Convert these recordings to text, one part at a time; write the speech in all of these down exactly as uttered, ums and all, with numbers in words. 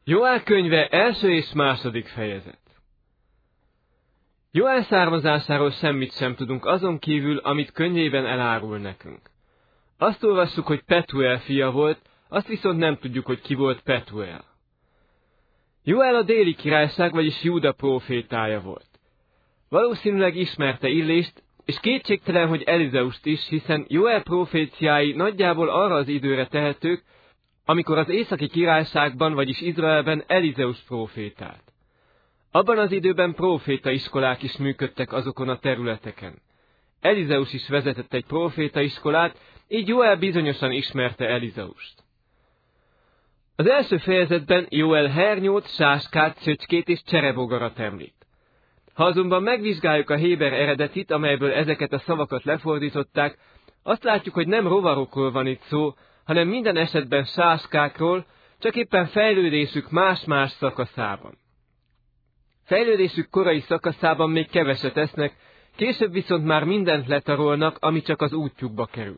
Joel könyve első és második fejezet. Joel származásáról semmit sem tudunk azon kívül, amit könyvében elárul nekünk. Azt olvassuk, hogy Petuel fia volt, azt viszont nem tudjuk, hogy ki volt Petuel. Joel a déli királyság, vagyis Júda prófétája volt. Valószínűleg ismerte Illést, és kétségtelen, hogy Elizeust is, hiszen Joel proféciái nagyjából arra az időre tehetők, amikor az északi királyságban, vagyis Izraelben Elizeus prófétált. Abban az időben prófétaiskolák is működtek azokon a területeken. Elizeus is vezetett egy prófétaiskolát, így Joel bizonyosan ismerte Elizeust. Az első fejezetben Joel hernyót, sáskát, csöcskét és cserebogarat említ. Ha azonban megvizsgáljuk a héber eredetit, amelyből ezeket a szavakat lefordították, azt látjuk, hogy nem rovarokról van itt szó, hanem minden esetben sáskákról, csak éppen fejlődésük más-más szakaszában. Fejlődésük korai szakaszában még keveset esznek, később viszont már mindent letarolnak, ami csak az útjukba kerül.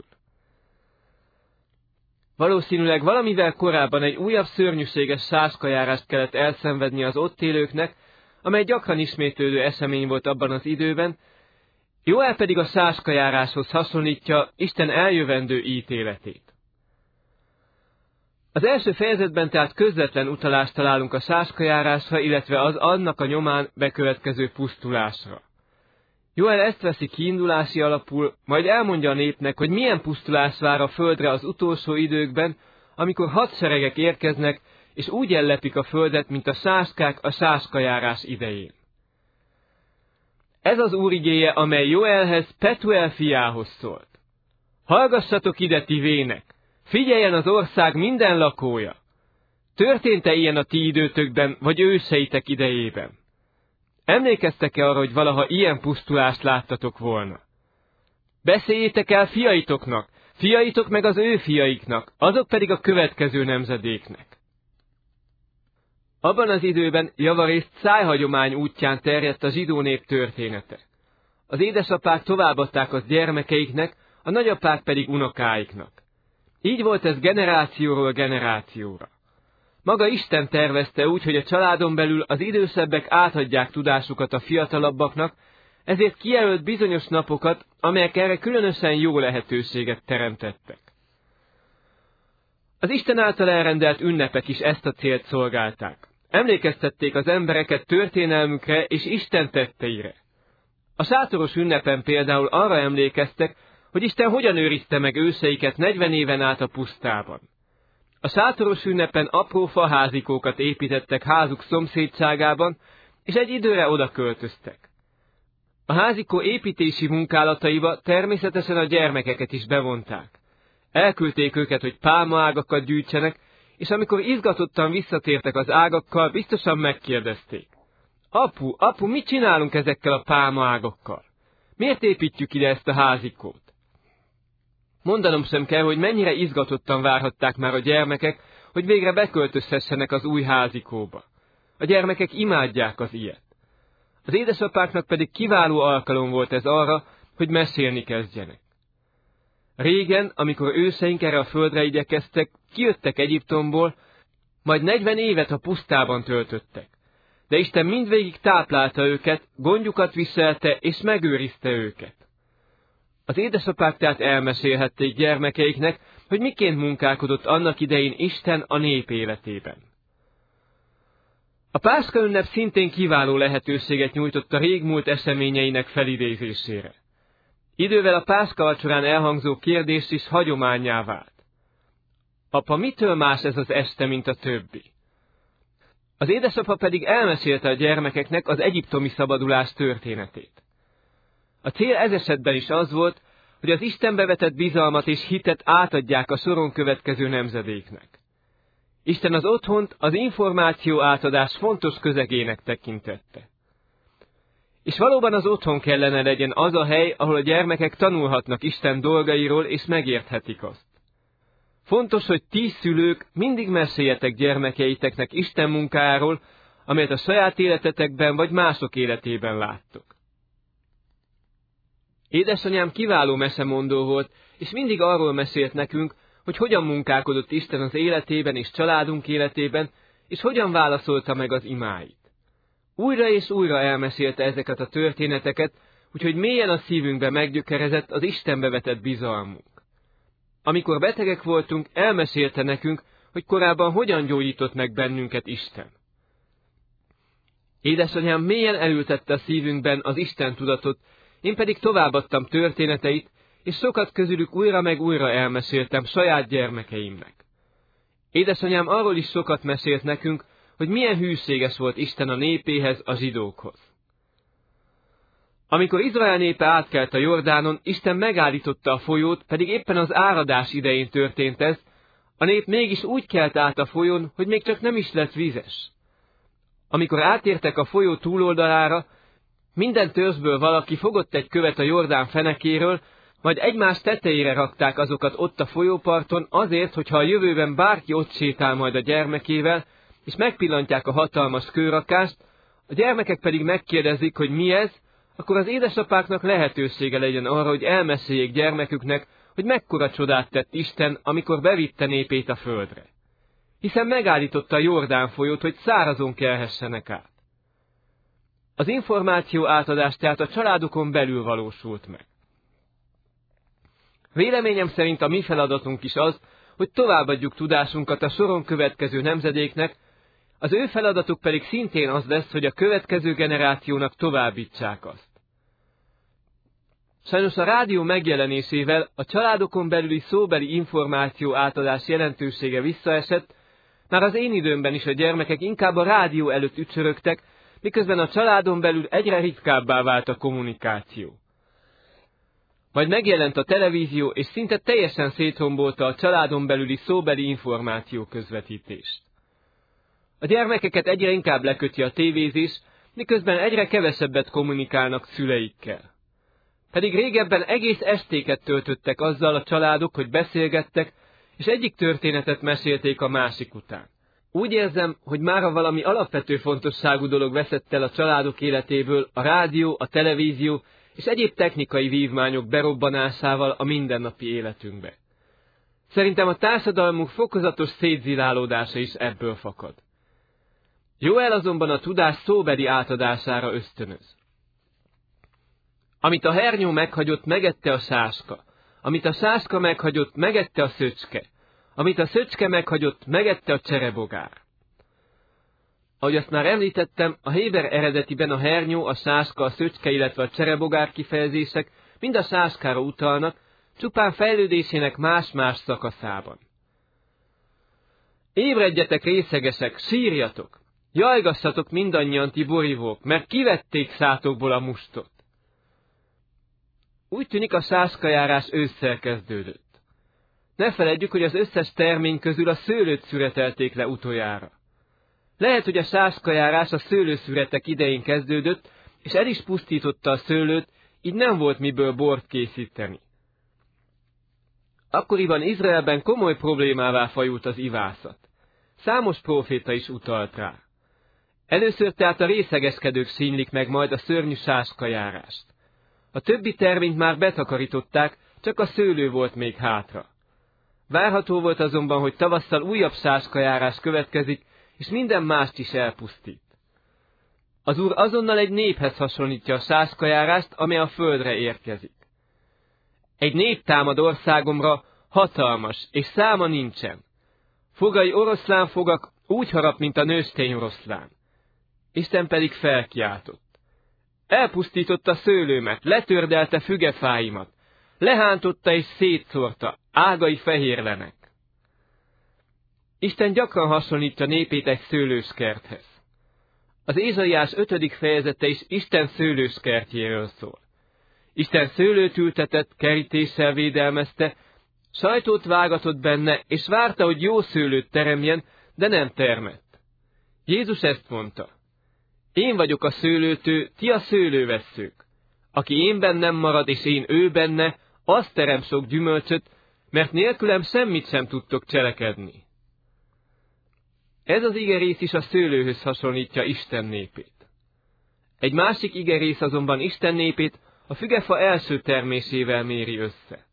Valószínűleg valamivel korábban egy újabb szörnyűséges sáskajárást kellett elszenvedni az ott élőknek, amely gyakran ismétlődő esemény volt abban az időben, Joel pedig a sáskajáráshoz hasonlítja Isten eljövendő ítéletét. Az első fejezetben tehát közvetlen utalást találunk a sáskajárásra, illetve az annak a nyomán bekövetkező pusztulásra. Joel ezt veszi kiindulási alapul, majd elmondja a népnek, hogy milyen pusztulás vár a földre az utolsó időkben, amikor hadseregek érkeznek, és úgy ellepik a földet, mint a sáskák a sáskajárás idején. Ez az Úr igéje, amely Joelhez, Petuel fiához szólt. Hallgassatok ide, ti vének! Figyeljen az ország minden lakója! Történt-e ilyen a ti időtökben, vagy őseitek idejében? Emlékeztek-e arra, hogy valaha ilyen pusztulást láttatok volna? Beszéljétek el fiaitoknak, fiaitok meg az ő fiaiknak, azok pedig a következő nemzedéknek. Abban az időben javarészt szájhagyomány útján terjedt a zsidó nép története. Az édesapák továbbadták az gyermekeiknek, a nagyapák pedig unokáiknak. Így volt ez generációról generációra. Maga Isten tervezte úgy, hogy a családon belül az idősebbek átadják tudásukat a fiatalabbaknak, ezért kijelölt bizonyos napokat, amelyek erre különösen jó lehetőséget teremtettek. Az Isten által elrendelt ünnepek is ezt a célt szolgálták. Emlékeztették az embereket történelmükre és Isten tetteire. A sátoros ünnepen például arra emlékeztek, hogy Isten hogyan őrizte meg őseiket negyven éven át a pusztában. A sátoros ünnepen apró faházikókat építettek házuk szomszédságában, és egy időre oda költöztek. A házikó építési munkálataiba természetesen a gyermekeket is bevonták. Elküldték őket, hogy pálmaágakat gyűjtsenek, és amikor izgatottan visszatértek az ágakkal, biztosan megkérdezték. Apu, apu, mit csinálunk ezekkel a pálmaágakkal? Miért építjük ide ezt a házikót? Mondanom sem kell, hogy mennyire izgatottan várhatták már a gyermekek, hogy végre beköltözhessenek az új házikóba. A gyermekek imádják az ilyet. Az édesapáknak pedig kiváló alkalom volt ez arra, hogy mesélni kezdjenek. Régen, amikor őseink erre a földre igyekeztek, kijöttek Egyiptomból, majd negyven évet a pusztában töltöttek. De Isten mindvégig táplálta őket, gondjukat viselte és megőrizte őket. Az édesapák tehát elmesélhették gyermekeiknek, hogy miként munkálkodott annak idején Isten a nép életében. A Páska ünnep szintén kiváló lehetőséget nyújtott a régmúlt eseményeinek felidézésére. Idővel a Páska vacsorán elhangzó kérdés is hagyománnyá vált. Apa, mitől más ez az este, mint a többi? Az édesapa pedig elmesélte a gyermekeknek az egyiptomi szabadulás történetét. A cél ez esetben is az volt, hogy az Istenbe vetett bizalmat és hitet átadják a soron következő nemzedéknek. Isten az otthont, az információ átadás fontos közegének tekintette. És valóban az otthon kellene legyen az a hely, ahol a gyermekek tanulhatnak Isten dolgairól és megérthetik azt. Fontos, hogy ti szülők mindig meséljetek gyermekeiteknek Isten munkájáról, amelyet a saját életetekben vagy mások életében láttok. Édesanyám kiváló mesemondó volt, és mindig arról mesélt nekünk, hogy hogyan munkálkodott Isten az életében és családunk életében, és hogyan válaszolta meg az imáit. Újra és újra elmesélte ezeket a történeteket, úgyhogy mélyen a szívünkbe meggyökerezett az Istenbe vetett bizalmunk. Amikor betegek voltunk, elmesélte nekünk, hogy korábban hogyan gyógyított meg bennünket Isten. Édesanyám mélyen elültette a szívünkben az Isten tudatot, én pedig továbbadtam történeteit, és sokat közülük újra meg újra elmeséltem saját gyermekeimnek. Édesanyám arról is sokat mesélt nekünk, hogy milyen hűséges volt Isten a népéhez, a zsidókhoz. Amikor Izrael népe átkelt a Jordánon, Isten megállította a folyót, pedig éppen az áradás idején történt ez, a nép mégis úgy kelt át a folyón, hogy még csak nem is lett vízes. Amikor átértek a folyó túloldalára, minden törzsből valaki fogott egy követ a Jordán fenekéről, majd egymás tetejére rakták azokat ott a folyóparton azért, hogyha a jövőben bárki ott sétál majd a gyermekével, és megpillantják a hatalmas kőrakást, a gyermekek pedig megkérdezik, hogy mi ez, akkor az édesapáknak lehetősége legyen arra, hogy elmeséljék gyermeküknek, hogy mekkora csodát tett Isten, amikor bevitte népét a földre. Hiszen megállította a Jordán folyót, hogy szárazon kelhessenek át. Az információ átadás tehát a családokon belül valósult meg. Véleményem szerint a mi feladatunk is az, hogy továbbadjuk tudásunkat a soron következő nemzedéknek, az ő feladatuk pedig szintén az lesz, hogy a következő generációnak továbbítsák azt. Sajnos a rádió megjelenésével a családokon belüli szóbeli információ átadás jelentősége visszaesett, már az én időmben is a gyermekek inkább a rádió előtt ücsörögtek, miközben a családon belül egyre ritkábbá vált a kommunikáció. Majd megjelent a televízió, és szinte teljesen szétrombolta a családon belüli szóbeli információ közvetítést. A gyermekeket egyre inkább leköti a tévézés, miközben egyre kevesebbet kommunikálnak szüleikkel. Pedig régebben egész estéket töltöttek azzal a családok, hogy beszélgettek, és egyik történetet mesélték a másik után. Úgy érzem, hogy mára valami alapvető fontosságú dolog veszett el a családok életéből a rádió, a televízió és egyéb technikai vívmányok berobbanásával a mindennapi életünkbe. Szerintem a társadalmunk fokozatos szétzilálódása is ebből fakad. Jóel azonban a tudás szóbeli átadására ösztönöz. Amit a hernyó meghagyott, megette a sáska. Amit a sáska meghagyott, megette a szöcske. Amit a szöcske meghagyott, megette a cserebogár. Ahogy azt már említettem, a héber eredetiben a hernyó, a sáska, a szöcske, illetve a cserebogár kifejezések mind a sáskára utalnak, csupán fejlődésének más-más szakaszában. Ébredjetek részegesek, sírjatok! Jajgassatok mindannyian ti borívók, mert kivették szátokból a mustot. Úgy tűnik, a sáskajárás ősszel kezdődött. Ne feledjük, hogy az összes termény közül a szőlőt szüretelték le utoljára. Lehet, hogy a sáskajárás a szőlőszüretek idején kezdődött, és el is pusztította a szőlőt, így nem volt miből bort készíteni. Akkoriban Izraelben komoly problémává fajult az ivászat. Számos próféta is utalt rá. Először tehát a részegeskedők színlik meg majd a szörnyű sáskajárást. A többi terményt már betakarították, csak a szőlő volt még hátra. Várható volt azonban, hogy tavasszal újabb sáskajárás következik, és minden mást is elpusztít. Az Úr azonnal egy néphez hasonlítja a sáskajárást, amely a földre érkezik. Egy nép támad országomra, hatalmas, és száma nincsen. Fogai oroszlán fogak, úgy harap, mint a nőstény oroszlán. Isten pedig felkiáltott. Elpusztította szőlőmet, letördelte fügefáimat, lehántotta és szétszórta, ágai fehérlenek. Isten gyakran hasonlítja népét egy szőlőskerthez. Az Ézsaiás ötödik fejezete is Isten szőlőskertjéről szól. Isten szőlőt ültetett, kerítéssel védelmezte, sajtót vágatott benne, és várta, hogy jó szőlőt teremjen, de nem termett. Jézus ezt mondta. Én vagyok a szőlőtő, ti a szőlővesszők. Aki én bennem marad, és én ő benne, az terem sok gyümölcsöt, mert nélkülem semmit sem tudtok cselekedni. Ez az igerész is a szőlőhöz hasonlítja Isten népét. Egy másik igerész azonban Isten népét a fügefa első termésével méri össze.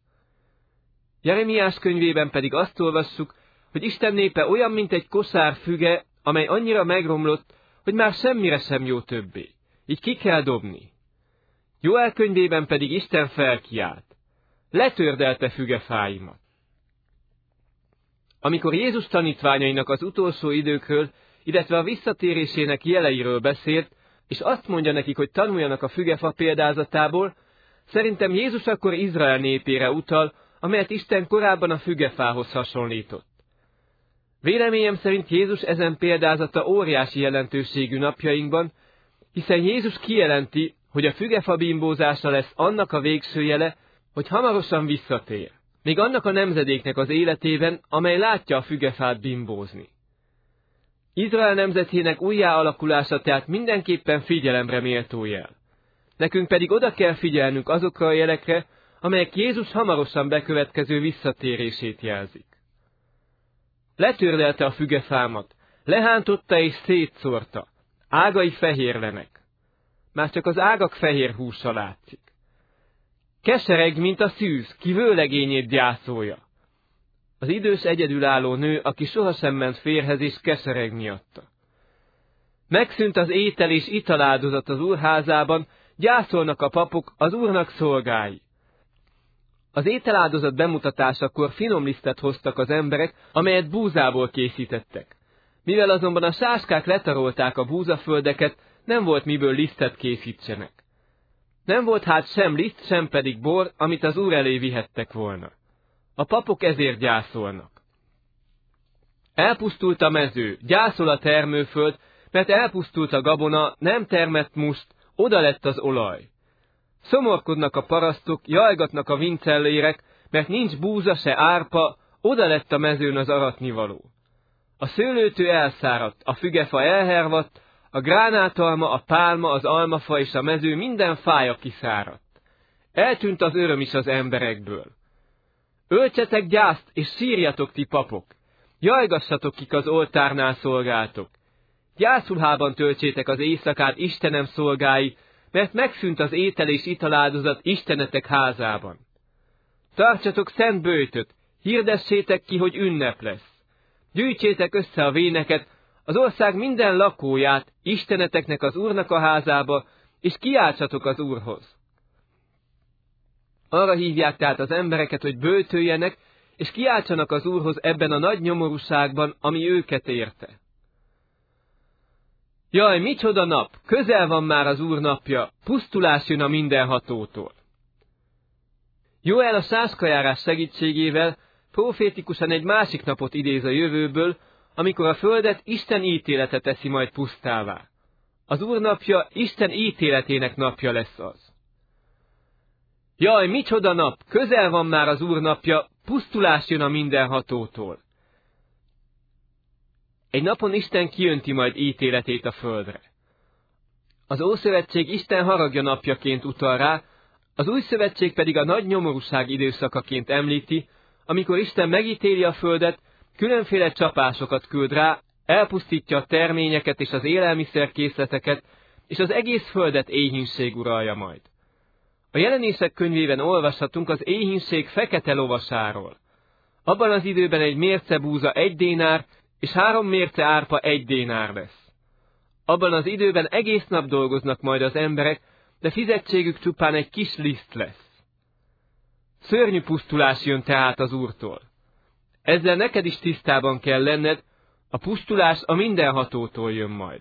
Jeremiás könyvében pedig azt olvassuk, hogy Isten népe olyan, mint egy kosár füge, amely annyira megromlott, hogy már semmire sem jó többé. Így ki kell dobni. Jóel könyvében pedig Isten felkiált. Letördelte fügefáimat. Amikor Jézus tanítványainak az utolsó időkről, illetve a visszatérésének jeleiről beszélt, és azt mondja nekik, hogy tanuljanak a fügefa példázatából, szerintem Jézus akkor Izrael népére utal, amelyet Isten korábban a fügefához hasonlított. Véleményem szerint Jézus ezen példázata óriási jelentőségű napjainkban, hiszen Jézus kijelenti, hogy a fügefa bimbózása lesz annak a végső jele, hogy hamarosan visszatér, még annak a nemzedéknek az életében, amely látja a fügefát bimbózni. Izrael nemzetének újjáalakulása tehát mindenképpen figyelemre méltó jel. Nekünk pedig oda kell figyelnünk azokra a jelekre, amelyek Jézus hamarosan bekövetkező visszatérését jelzik. Letördelte a fügefámat, lehántotta és szétszórta, ágai fehérlenek. Már csak az ágak fehér húsa látszik. Kesereg, mint a szűz, ki vőlegényét gyászolja. Az idős egyedülálló nő, aki sohasem ment férhez, és kesereg miatta. Megszűnt az étel és italáldozat az úrházában, gyászolnak a papok, az úrnak szolgái. Az ételáldozat bemutatásakor finom lisztet hoztak az emberek, amelyet búzából készítettek. Mivel azonban a sáskák letarolták a búzaföldeket, nem volt miből lisztet készítsenek. Nem volt hát sem liszt, sem pedig bor, amit az úr elé vihettek volna. A papok ezért gyászolnak. Elpusztult a mező, gyászol a termőföld, mert elpusztult a gabona, nem termett must, oda lett az olaj. Szomorkodnak a parasztok, jajgatnak a vincellérek, mert nincs búza se árpa, oda lett a mezőn az aratnivaló. A szőlőtő elszáradt, a fügefa elhervadt, a gránátalma, a pálma, az almafa és a mező minden fája kiszáradt. Eltűnt az öröm is az emberekből. Öltsetek gyászt, és sírjatok ti papok! Jajgassatok, kik az oltárnál szolgáltok! Gyászruhában töltsétek az éjszakát Istenem szolgái, mert megszűnt az étel és italáldozat Istenetek házában. Tartsatok szent böjtöt, hirdessétek ki, hogy ünnep lesz. Gyűjtsétek össze a véneket, az ország minden lakóját Isteneteknek az Úrnak a házába, és kiáltsatok az Úrhoz. Arra hívják tehát az embereket, hogy böjtöljenek, és kiáltsanak az Úrhoz ebben a nagy nyomorúságban, ami őket érte. Jaj, micsoda nap! Közel van már az Úr napja, pusztulás jön a mindenhatótól. Jóel a sáskajárás segítségével profétikusan egy másik napot idéz a jövőből, amikor a földet Isten ítélete teszi majd pusztává. Az Úr napja Isten ítéletének napja lesz az. Jaj, micsoda nap! Közel van már az Úr napja, pusztulás jön a mindenhatótól. Egy napon Isten kijönti majd ítéletét a földre. Az Ószövetség Isten haragja napjaként utal rá, az Új Szövetség pedig a nagy nyomorúság időszakaként említi, amikor Isten megítéli a földet, különféle csapásokat küld rá, elpusztítja a terményeket és az élelmiszerkészleteket, és az egész földet éhínség uralja majd. A Jelenések könyvében olvashatunk az éhínség fekete lovasáról. Abban az időben egy mérce búza egy dénár, és három mérce árpa egy dénár lesz. Abban az időben egész nap dolgoznak majd az emberek, de fizetségük csupán egy kis liszt lesz. Szörnyű pusztulás jön tehát az Úrtól. Ezzel neked is tisztában kell lenned, a pusztulás a mindenhatótól jön majd.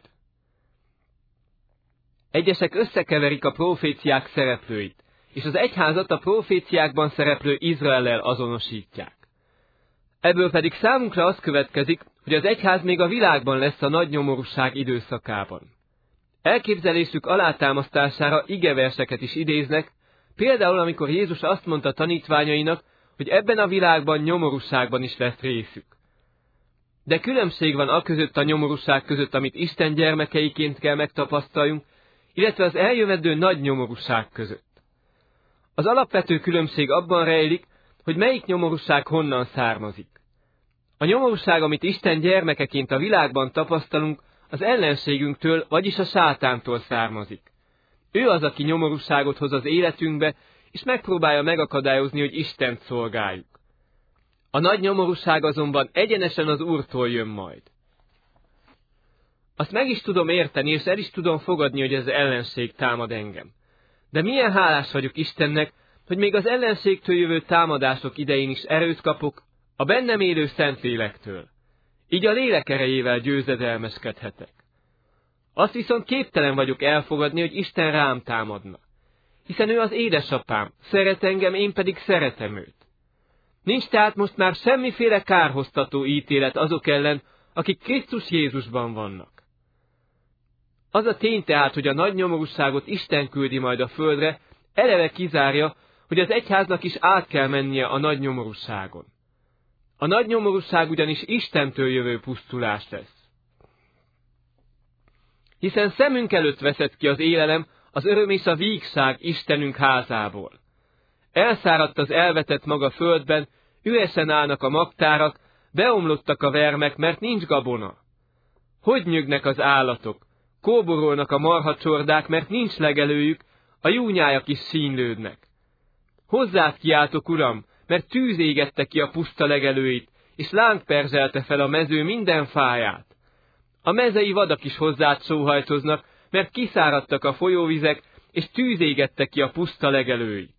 Egyesek összekeverik a proféciák szereplőit, és az egyházat a proféciákban szereplő Izraellel azonosítják. Ebből pedig számunkra az következik, hogy az egyház még a világban lesz a nagy nyomorúság időszakában. Elképzelésük alátámasztására igeverseket is idéznek, például amikor Jézus azt mondta tanítványainak, hogy ebben a világban nyomorúságban is lesz részük. De különbség van aközött a nyomorúság között, amit Isten gyermekeiként kell megtapasztaljunk, illetve az eljövendő nagy nyomorúság között. Az alapvető különbség abban rejlik, hogy melyik nyomorúság honnan származik. A nyomorúság, amit Isten gyermekeként a világban tapasztalunk, az ellenségünktől, vagyis a sátántól származik. Ő az, aki nyomorúságot hoz az életünkbe, és megpróbálja megakadályozni, hogy Istent szolgáljuk. A nagy nyomorúság azonban egyenesen az Úrtól jön majd. Azt meg is tudom érteni, és el is tudom fogadni, hogy ez ellenség támad engem. De milyen hálás vagyok Istennek, hogy még az ellenségtől jövő támadások idején is erőt kapok a bennem élő Szentlélektől. Így a lélek erejével győzedelmeskedhetek. Azt viszont képtelen vagyok elfogadni, hogy Isten rám támadna. Hiszen ő az édesapám, szeret engem, én pedig szeretem őt. Nincs tehát most már semmiféle kárhoztató ítélet azok ellen, akik Krisztus Jézusban vannak. Az a tény tehát, hogy a nagy nyomorúságot Isten küldi majd a földre, eleve kizárja, hogy az egyháznak is át kell mennie a nagy nyomorúságon. A nagy nyomorúság ugyanis Istentől jövő pusztulás lesz. Hiszen szemünk előtt veszett ki az élelem, az öröm és a vígság Istenünk házából. Elszáradt az elvetett maga földben, üresen állnak a magtárak, beomlottak a vermek, mert nincs gabona. Hogy nyögnek az állatok, kóborolnak a marhacsordák, mert nincs legelőjük, a júnyájak is sínlődnek. Hozzád kiáltok, Uram, mert tűz égette ki a puszta legelőit, és láng perzselte fel a mező minden fáját. A mezei vadak is hozzád sóhajtoznak, mert kiszáradtak a folyóvizek, és tűz égette ki a puszta legelőit.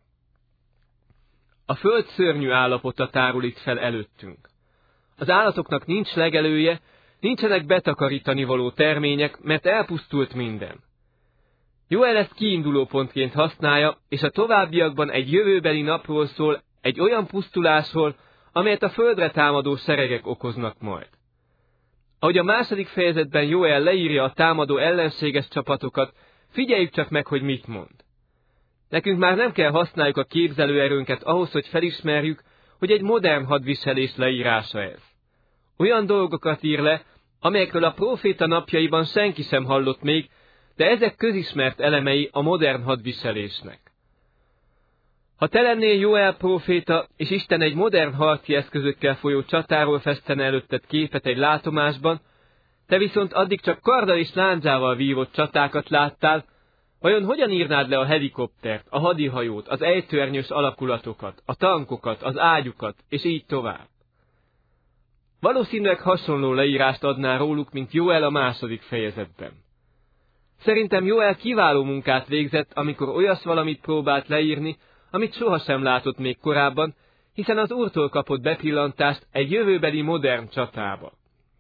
A föld szörnyű állapota tárul itt fel előttünk. Az állatoknak nincs legelője, nincsenek betakarítani való termények, mert elpusztult minden. Joel ezt kiinduló pontként használja, és a továbbiakban egy jövőbeli napról szól, egy olyan pusztulásról, amelyet a földre támadó seregek okoznak majd. Ahogy a második fejezetben Joel leírja a támadó ellenséges csapatokat, figyeljük csak meg, hogy mit mond. Nekünk már nem kell használjuk a képzelőerőnket ahhoz, hogy felismerjük, hogy egy modern hadviselés leírása ez. Olyan dolgokat ír le, amelyekről a próféta napjaiban senki sem hallott még, de ezek közismert elemei a modern hadviselésnek. Ha te lennél Joel próféta, és Isten egy modern harci eszközökkel folyó csatáról festene előtted képet egy látomásban, te viszont addig csak karddal és lándzsával vívott csatákat láttál, vajon hogyan írnád le a helikoptert, a hadihajót, az ejtőernyős alakulatokat, a tankokat, az ágyukat, és így tovább? Valószínűleg hasonló leírást adná róluk, mint Joel a második fejezetben. Szerintem Joel kiváló munkát végzett, amikor olyas valamit próbált leírni, amit sohasem látott még korábban, hiszen az Úrtól kapott bepillantást egy jövőbeli modern csatába.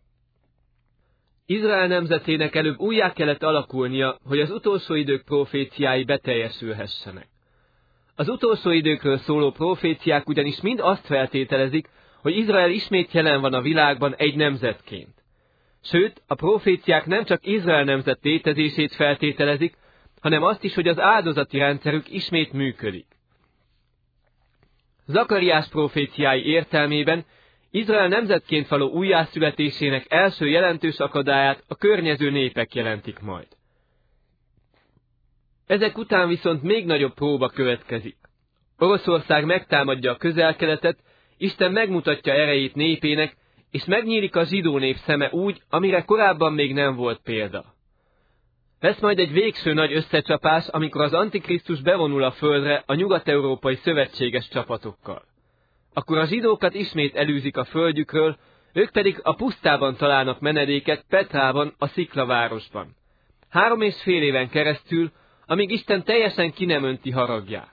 Izrael nemzetének előbb újjá kellett alakulnia, hogy az utolsó idők proféciái beteljesülhessenek. Az utolsó időkről szóló proféciák ugyanis mind azt feltételezik, hogy Izrael ismét jelen van a világban egy nemzetként. Sőt, a proféciák nem csak Izrael nemzet létezését feltételezik, hanem azt is, hogy az áldozati rendszerük ismét működik. Zakariás proféciái értelmében Izrael nemzetként való újjászületésének első jelentős akadályát a környező népek jelentik majd. Ezek után viszont még nagyobb próba következik. Oroszország megtámadja a Közel-Keletet, Isten megmutatja erejét népének, és megnyílik a zsidó nép szeme úgy, amire korábban még nem volt példa. Lesz majd egy végső nagy összecsapás, amikor az Antikrisztus bevonul a földre a nyugat-európai szövetséges csapatokkal. Akkor a zsidókat ismét elűzik a földjükről, ők pedig a pusztában találnak menedéket Petrában, a sziklavárosban. Három és fél éven keresztül, amíg Isten teljesen ki nem önti haragját.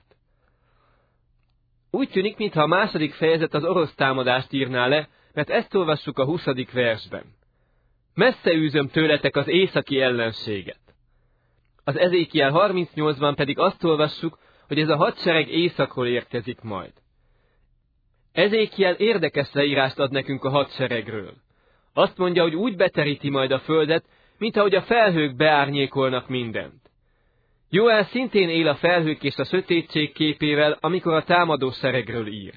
Úgy tűnik, mintha a második fejezet az orosz támadást írná le, mert ezt olvassuk a huszadik versben. Messze űzöm tőletek az északi ellenséget. Az Ezékiel harmincnyolcban pedig azt olvassuk, hogy ez a hadsereg északról érkezik majd. Ezékiel érdekes leírást ad nekünk a hadseregről. Azt mondja, hogy úgy beteríti majd a földet, mint ahogy a felhők beárnyékolnak mindent. Joel szintén él a felhők és a sötétség képével, amikor a támadó seregről ír.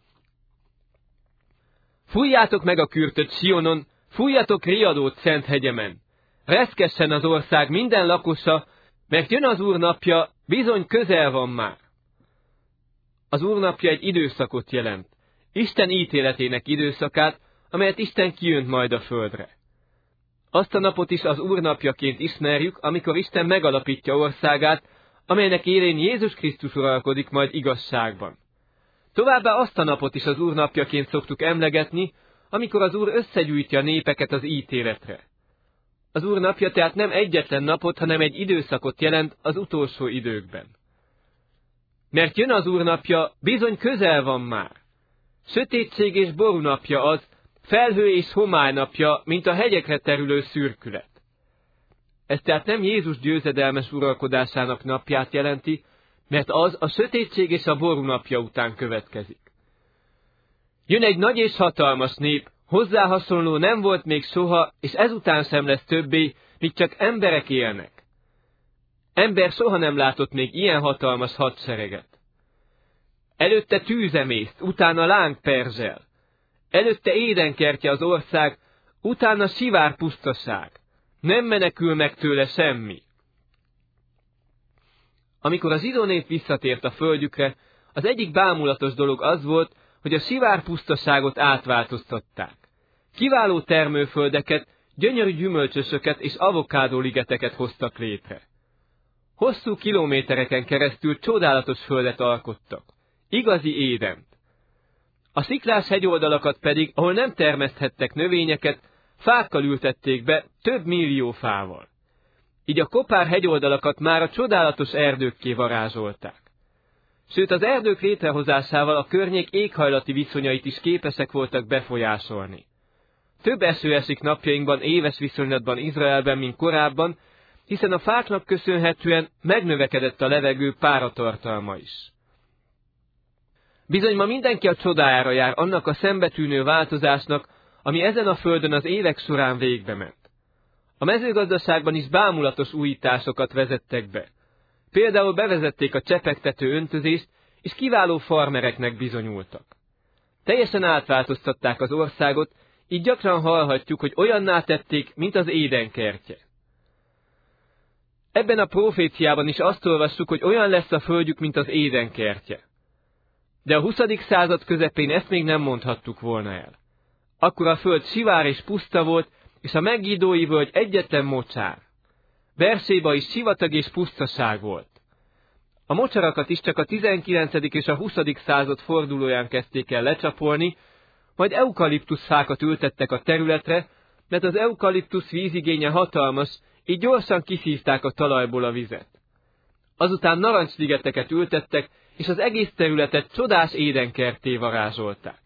Fújjátok meg a kürtöt Sionon, fújjatok riadót Szent hegyemen. Reszkessen az ország minden lakosa, mert jön az Úr napja, bizony közel van már. Az Úr napja egy időszakot jelent, Isten ítéletének időszakát, amelyet Isten kijönt majd a földre. Azt a napot is az Úr napjaként ismerjük, amikor Isten megalapítja országát, amelynek élén Jézus Krisztus uralkodik majd igazságban. Továbbá azt a napot is az Úr napjaként szoktuk emlegetni, amikor az Úr összegyűjti a népeket az ítéletre. Az Úr napja tehát nem egyetlen napot, hanem egy időszakot jelent az utolsó időkben. Mert jön az Úr napja, bizony közel van már. Sötétség és ború napja az, felhő és homály napja, mint a hegyekre terülő szürkület. Ez tehát nem Jézus győzedelmes uralkodásának napját jelenti, mert az a sötétség és a ború napja után következik. Jön egy nagy és hatalmas nép, hozzá hasonló nem volt még soha, és ezután sem lesz többé, míg csak emberek élnek. Ember soha nem látott még ilyen hatalmas hadsereget. Előtte tűzemészt, utána láng perzsel. Előtte édenkertje az ország, utána sivár pusztaság. Nem menekül meg tőle semmi. Amikor a zsidó nép visszatért a földjükre, az egyik bámulatos dolog az volt, hogy a sivár pusztaságot átváltoztatták. Kiváló termőföldeket, gyönyörű gyümölcsösöket és avokádóligeteket hoztak létre. Hosszú kilométereken keresztül csodálatos földet alkottak. Igazi édent. A sziklás hegyoldalakat pedig, ahol nem termeszthettek növényeket, fákkal ültették be, több millió fával. Így a kopár hegyoldalakat már a csodálatos erdőkké varázsolták. Sőt, az erdők létrehozásával a környék éghajlati viszonyait is képesek voltak befolyásolni. Több eső esik napjainkban éves viszonylatban Izraelben, mint korábban, hiszen a fáknak köszönhetően megnövekedett a levegő páratartalma is. Bizony ma mindenki a csodájára jár annak a szembetűnő változásnak, ami ezen a földön az évek során végbe ment. A mezőgazdaságban is bámulatos újításokat vezettek be. Például bevezették a csepegtető öntözést, és kiváló farmereknek bizonyultak. Teljesen átváltoztatták az országot, így gyakran hallhatjuk, hogy olyanná tették, mint az Éden kertje. Ebben a proféciában is azt olvassuk, hogy olyan lesz a földjük, mint az Éden kertje. De a huszadik század közepén ezt még nem mondhattuk volna el. Akkor a föld sivár és puszta volt, és a Meggidói völgy egyetlen mocsár. Beerséba is sivatag és pusztaság volt. A mocsarakat is csak a tizenkilencedik és a huszadik század fordulóján kezdték el lecsapolni, majd eukaliptuszfákat ültettek a területre, mert az eukaliptusz vízigénye hatalmas, így gyorsan kiszívták a talajból a vizet. Azután narancsligeteket ültettek, és az egész területet csodás édenkertté varázsolták.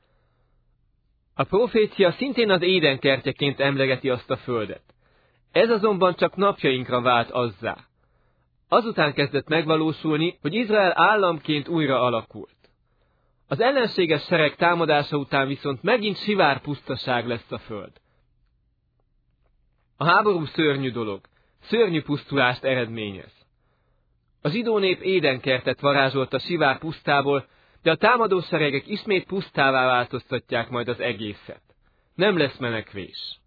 A profécia szintén az édenkertjeként emlegeti azt a földet. Ez azonban csak napjainkra vált azzá. Azután kezdett megvalósulni, hogy Izrael államként újra alakult. Az ellenséges sereg támadása után viszont megint sivár pusztaság lesz a föld. A háború szörnyű dolog, szörnyű pusztulást eredményez. A zsidó nép édenkertet varázsolt a sivár pusztából, de a támadó seregek ismét pusztává változtatják majd az egészet. Nem lesz menekvés.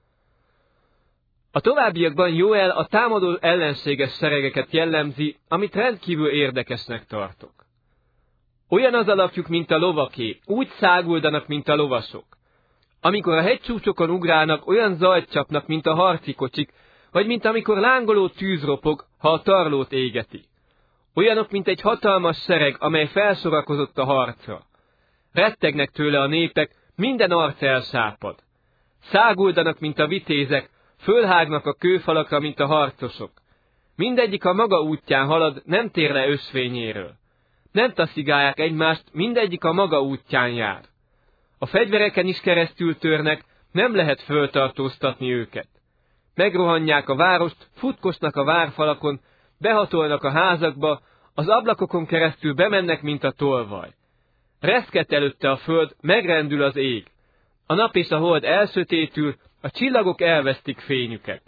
A továbbiakban Jóel a támadó ellenséges seregeket jellemzi, amit rendkívül érdekesnek tartok. Olyan az alakjuk, mint a lovaké, úgy száguldanak, mint a lovasok. Amikor a hegycsúcsokon ugrálnak, olyan zajt csapnak, mint a harci kocsik, vagy mint amikor lángoló tűz ropog, ha a tarlót égeti. Olyanok, mint egy hatalmas sereg, amely felsorakozott a harcra. Rettegnek tőle a népek, minden arc elsápad. Száguldanak, mint a vitézek, fölhágnak a kőfalakra, mint a harcosok. Mindegyik a maga útján halad, nem tér le ösvényéről. Nem taszigálják egymást, mindegyik a maga útján jár. A fegyvereken is keresztül törnek, nem lehet föltartóztatni őket. Megrohanják a várost, futkosnak a várfalakon, behatolnak a házakba, az ablakokon keresztül bemennek, mint a tolvaj. Reszket előtte a föld, megrendül az ég. A nap és a hold elsötétül, a csillagok elvesztik fényüket.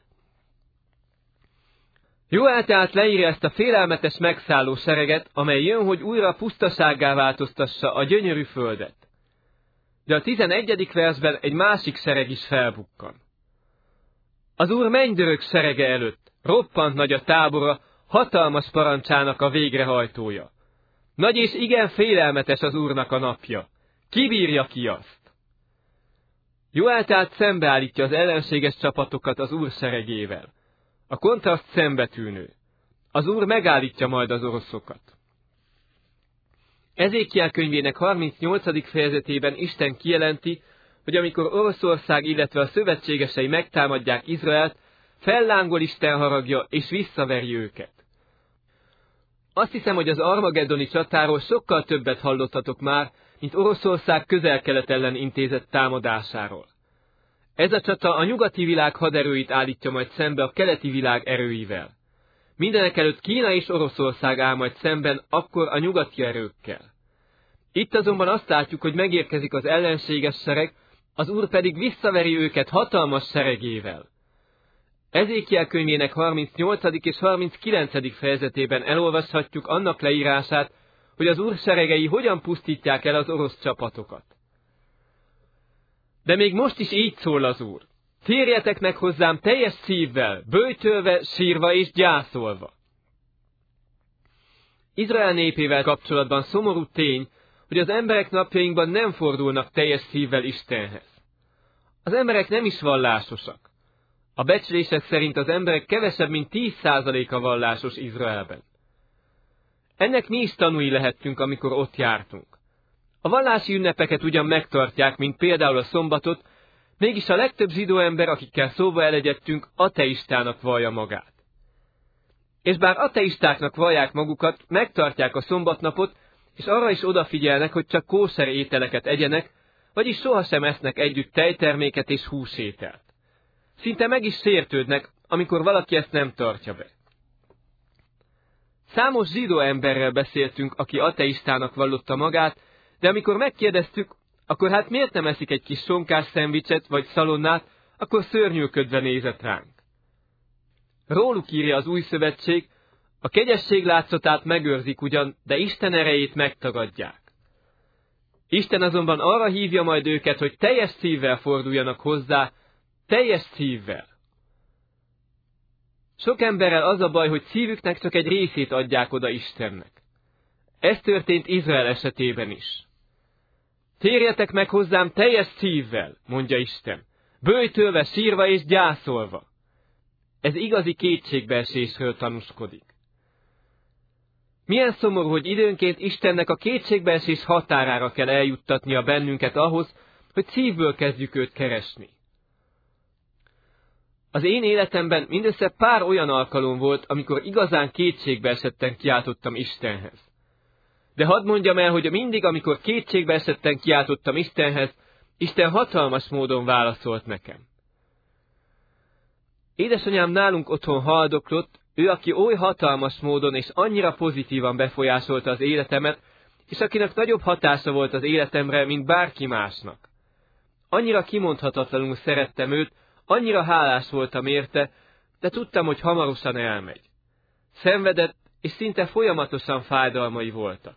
Jóel tehát leírja ezt a félelmetes megszálló sereget, amely jön, hogy újra pusztasággá változtassa a gyönyörű földet. De a tizenegyedik versben egy másik sereg is felbukkan. Az Úr mennydörög serege előtt, roppant nagy a tábora, hatalmas parancsának a végrehajtója. Nagy és igen félelmetes az Úrnak a napja. Ki bírja ki azt? Jóel tehát szembeállítja az ellenséges csapatokat az Úr seregével. A kontraszt szembetűnő. Az Úr megállítja majd az oroszokat. Ezékiel könyvének harmincnyolcadik fejezetében Isten kijelenti, hogy amikor Oroszország, illetve a szövetségesei megtámadják Izraelt, fellángol Isten haragja, és visszaveri őket. Azt hiszem, hogy az armagedoni csatáról sokkal többet hallottatok már, mint Oroszország Közel-Kelet ellen intézett támadásáról. Ez a csata a nyugati világ haderőit állítja majd szembe a keleti világ erőivel. Mindenekelőtt Kína és Oroszország áll majd szemben akkor a nyugati erőkkel. Itt azonban azt látjuk, hogy megérkezik az ellenséges sereg, az Úr pedig visszaveri őket hatalmas seregével. Ezékiel könyvének harmincnyolcadik és harminckilencedik fejezetében elolvashatjuk annak leírását, hogy az Úr seregei hogyan pusztítják el az orosz csapatokat. De még most is így szól az Úr: térjetek meg hozzám teljes szívvel, böjtölve, sírva és gyászolva. Izrael népével kapcsolatban szomorú tény, hogy az emberek napjainkban nem fordulnak teljes szívvel Istenhez. Az emberek nem is vallásosak. A becslések szerint az emberek kevesebb, mint tíz százaléka vallásos Izraelben. Ennek mi is tanúi lehettünk, amikor ott jártunk. A vallási ünnepeket ugyan megtartják, mint például a szombatot, mégis a legtöbb zsidó ember, akikkel szóba elegyedtünk, ateistának vallja magát. És bár ateistáknak vallják magukat, megtartják a szombatnapot, és arra is odafigyelnek, hogy csak kóser ételeket egyenek, vagyis sohasem esznek együtt tejterméket és húsételt. Szinte meg is sértődnek, amikor valaki ezt nem tartja be. Számos zsidó emberrel beszéltünk, aki ateistának vallotta magát, de amikor megkérdeztük, akkor hát miért nem eszik egy kis sonkás szendvicset vagy szalonnát, akkor szörnyűködve nézett ránk. Róluk írja az Új Szövetség, a kegyesség látszatát megőrzik ugyan, de Isten erejét megtagadják. Isten azonban arra hívja majd őket, hogy teljes szívvel forduljanak hozzá, teljes szívvel. Sok emberrel az a baj, hogy szívüknek csak egy részét adják oda Istennek. Ez történt Izrael esetében is. Térjetek meg hozzám teljes szívvel, mondja Isten, böjtölve, sírva és gyászolva. Ez igazi kétségbeesésről tanúskodik. Milyen szomorú, hogy időnként Istennek a kétségbeesés határára kell eljuttatnia bennünket ahhoz, hogy szívből kezdjük őt keresni. Az én életemben mindössze pár olyan alkalom volt, amikor igazán kétségbe esetten kiáltottam Istenhez. De hadd mondjam el, hogy mindig, amikor kétségbe esetten kiáltottam Istenhez, Isten hatalmas módon válaszolt nekem. Édesanyám nálunk otthon haldoklott, ő, aki oly hatalmas módon és annyira pozitívan befolyásolta az életemet, és akinek nagyobb hatása volt az életemre, mint bárki másnak. Annyira kimondhatatlanul szerettem őt, annyira hálás voltam érte, de tudtam, hogy hamarosan elmegy. Szenvedett, és szinte folyamatosan fájdalmai voltak.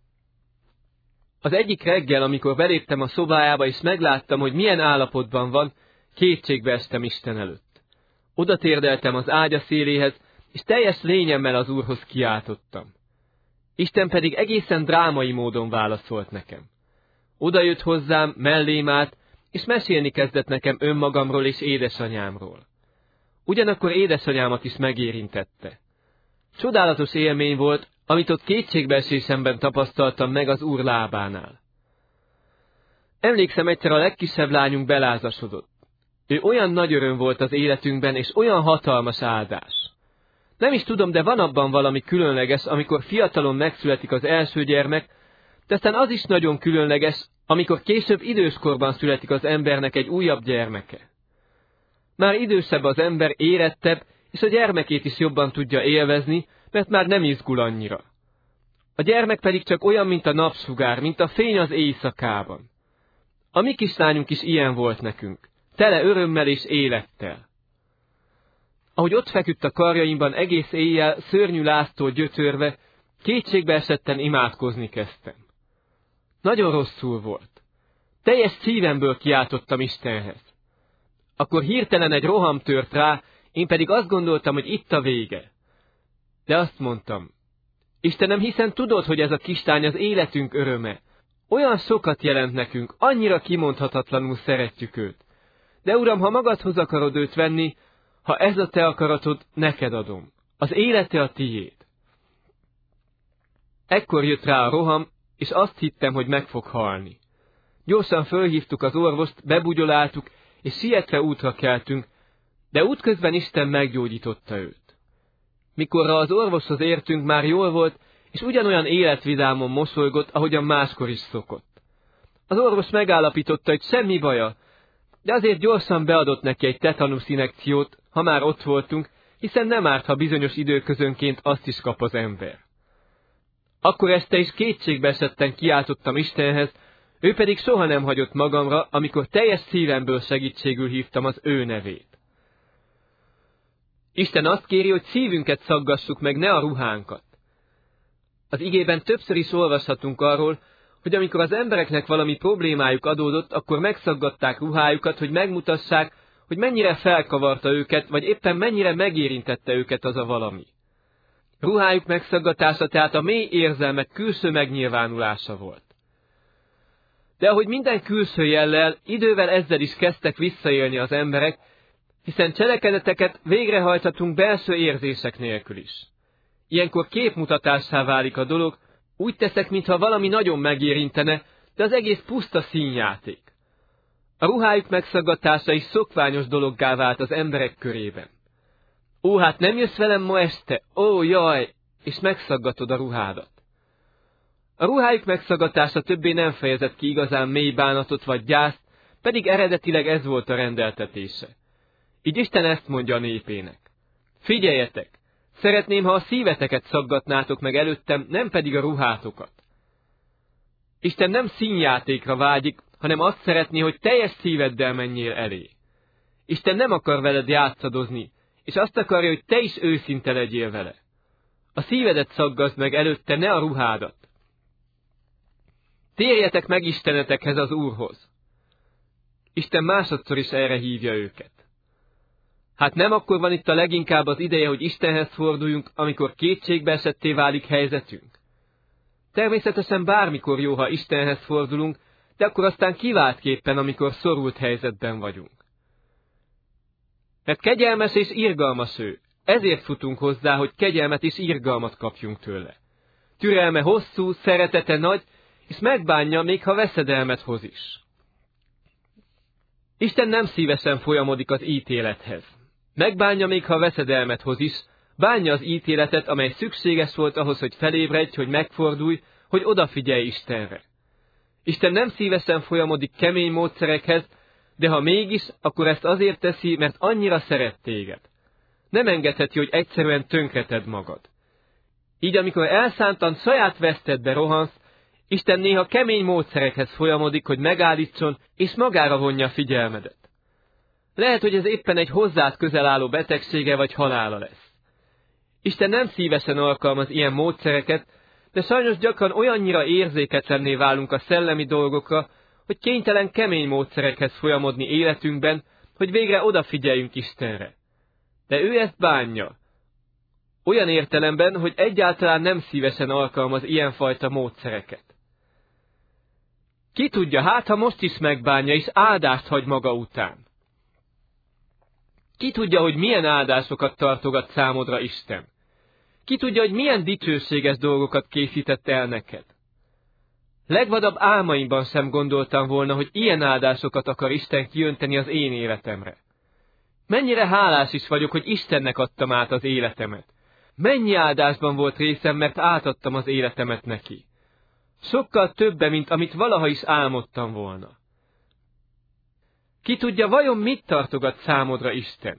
Az egyik reggel, amikor beléptem a szobájába, és megláttam, hogy milyen állapotban van, kétségbe estem Isten előtt. Oda térdeltem az ágya széléhez, és teljes lényemmel az Úrhoz kiáltottam. Isten pedig egészen drámai módon válaszolt nekem. Oda jött hozzám, mellém állt, és mesélni kezdett nekem önmagamról és édesanyámról. Ugyanakkor édesanyámat is megérintette. Csodálatos élmény volt, amit ott kétségbeesésemben tapasztaltam meg az Úr lábánál. Emlékszem, egyszer a legkisebb lányunk belázasodott. Ő olyan nagy öröm volt az életünkben, és olyan hatalmas áldás. Nem is tudom, de van abban valami különleges, amikor fiatalon megszületik az első gyermek, de aztán az is nagyon különleges, amikor később időskorban születik az embernek egy újabb gyermeke. Már idősebb az ember, érettebb, és a gyermekét is jobban tudja élvezni, mert már nem izgul annyira. A gyermek pedig csak olyan, mint a napsugár, mint a fény az éjszakában. A mi kislányunk is ilyen volt nekünk, tele örömmel és élettel. Ahogy ott feküdt a karjaimban egész éjjel, szörnyű láztól gyötörve, kétségbe esetten imádkozni kezdtem. Nagyon rosszul volt. Teljes szívemből kiáltottam Istenhez. Akkor hirtelen egy roham tört rá, én pedig azt gondoltam, hogy itt a vége. De azt mondtam, Istenem, hiszen tudod, hogy ez a kislány az életünk öröme. Olyan sokat jelent nekünk, annyira kimondhatatlanul szeretjük őt. De Uram, ha magadhoz akarod őt venni, ha ez a te akaratod, neked adom. Az élete a tiéd. Ekkor jött rá a roham, és azt hittem, hogy meg fog halni. Gyorsan fölhívtuk az orvost, bebugyoláltuk, és sietve útra keltünk, de útközben Isten meggyógyította őt. Mikorra az orvoshoz értünk, már jól volt, és ugyanolyan életvidámon mosolygott, ahogyan máskor is szokott. Az orvos megállapította, hogy semmi baja, de azért gyorsan beadott neki egy tetanusz injekciót, ha már ott voltunk, hiszen nem árt, ha bizonyos időközönként azt is kap az ember. Akkor este is kétségbe esetten kiáltottam Istenhez, ő pedig soha nem hagyott magamra, amikor teljes szívemből segítségül hívtam az ő nevét. Isten azt kéri, hogy szívünket szaggassuk meg, ne a ruhánkat. Az igében többször is olvashatunk arról, hogy amikor az embereknek valami problémájuk adódott, akkor megszaggatták ruhájukat, hogy megmutassák, hogy mennyire felkavarta őket, vagy éppen mennyire megérintette őket az a valami. Ruhájuk megszaggatása tehát a mély érzelmek külső megnyilvánulása volt. De ahogy minden külső jellel, idővel ezzel is kezdtek visszaélni az emberek, hiszen cselekedeteket végrehajthatunk belső érzések nélkül is. Ilyenkor képmutatássá válik a dolog, úgy teszek, mintha valami nagyon megérintene, de az egész puszta színjáték. A ruhájuk megszaggatása is szokványos dologgá vált az emberek körében. Ó, hát nem jössz velem ma este? Ó, jaj! És megszaggatod a ruhádat. A ruhájuk megszaggatása többé nem fejezett ki igazán mély bánatot vagy gyászt, pedig eredetileg ez volt a rendeltetése. Így Isten ezt mondja a népének. Figyeljetek! Szeretném, ha a szíveteket szaggatnátok meg előttem, nem pedig a ruhátokat. Isten nem színjátékra vágyik, hanem azt szeretné, hogy teljes szíveddel menjél elé. Isten nem akar veled játszadozni, és azt akarja, hogy te is őszinte legyél vele. A szívedet szaggazd meg előtte, ne a ruhádat. Térjetek meg Istenetekhez, az Úrhoz. Isten másodszor is erre hívja őket. Hát nem akkor van itt a leginkább az ideje, hogy Istenhez forduljunk, amikor kétségbeesetté válik helyzetünk? Természetesen bármikor jó, ha Istenhez fordulunk, de akkor aztán kiváltképpen, amikor szorult helyzetben vagyunk. Mert kegyelmes és irgalmas ő, ezért futunk hozzá, hogy kegyelmet és irgalmat kapjunk tőle. Türelme hosszú, szeretete nagy, és megbánja, még ha veszedelmet hoz is. Isten nem szívesen folyamodik az ítélethez. Megbánja, még ha veszedelmet hoz is, bánja az ítéletet, amely szükséges volt ahhoz, hogy felébredj, hogy megfordulj, hogy odafigyelj Istenre. Isten nem szívesen folyamodik kemény módszerekhez, de ha mégis, akkor ezt azért teszi, mert annyira szeret téged. Nem engedheti, hogy egyszerűen tönkreted magad. Így amikor elszántan saját vesztedbe rohansz, Isten néha kemény módszerekhez folyamodik, hogy megállítson és magára vonja a figyelmedet. Lehet, hogy ez éppen egy hozzád közel álló betegsége vagy halála lesz. Isten nem szívesen alkalmaz ilyen módszereket, de sajnos gyakran olyannyira érzéketlenné válunk a szellemi dolgokra, hogy kénytelen kemény módszerekhez folyamodni életünkben, hogy végre odafigyeljünk Istenre. De ő ezt bánja. Olyan értelemben, hogy egyáltalán nem szívesen alkalmaz ilyenfajta módszereket. Ki tudja, hát ha most is megbánja, és áldást hagy maga után. Ki tudja, hogy milyen áldásokat tartogat számodra Isten? Ki tudja, hogy milyen dicsőséges dolgokat készített el neked? Legvadabb álmaimban sem gondoltam volna, hogy ilyen áldásokat akar Isten kiönteni az én életemre. Mennyire hálás is vagyok, hogy Istennek adtam át az életemet. Mennyi áldásban volt részem, mert átadtam az életemet neki. Sokkal többe, mint amit valaha is álmodtam volna. Ki tudja, vajon mit tartogat számodra Isten?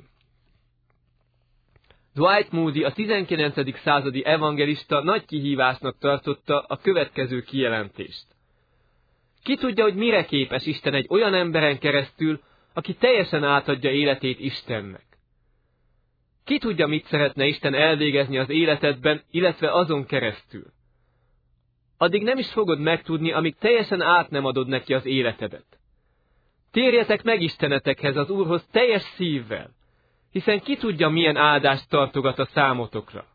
Dwight Moody, a tizenkilencedik századi evangelista nagy kihívásnak tartotta a következő kijelentést. Ki tudja, hogy mire képes Isten egy olyan emberen keresztül, aki teljesen átadja életét Istennek? Ki tudja, mit szeretne Isten elvégezni az életedben, illetve azon keresztül? Addig nem is fogod megtudni, amíg teljesen át nem adod neki az életedet. Térjetek meg Istenetekhez, az Úrhoz teljes szívvel, hiszen ki tudja, milyen áldást tartogat a számotokra.